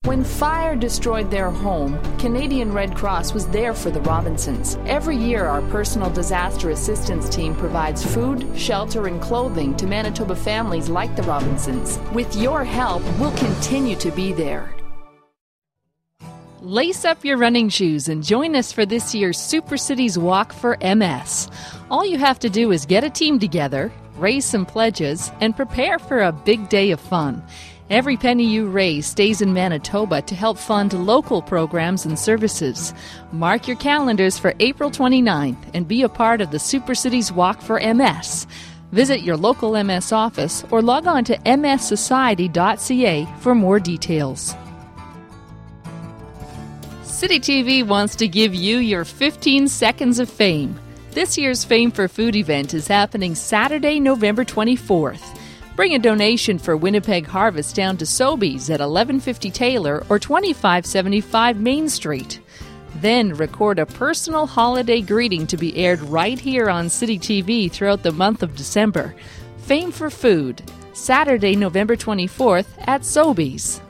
When fire destroyed their home, Canadian Red Cross was there for the Robinsons. Every year, our personal disaster assistance team provides food, shelter, and clothing to Manitoba families like the Robinsons. With your help, we'll continue to be there. Lace up your running shoes and join us for this year's Super Cities Walk for MS. All you have to do is get a team together, raise some pledges, and prepare for a big day of fun. Every penny you raise stays in Manitoba to help fund local programs and services. Mark your calendars for April 29th and be a part of the Super Cities Walk for MS. Visit your local MS office or log on to mssociety.ca for more details. City TV wants to give you your 15 seconds of fame. This year's Fame for Food event is happening Saturday, November 24th. Bring a donation for Winnipeg Harvest down to Sobeys at 1150 Taylor or 2575 Main Street. Then record a personal holiday greeting to be aired right here on City TV throughout the month of December. Fame for Food, Saturday, November 24th at Sobeys.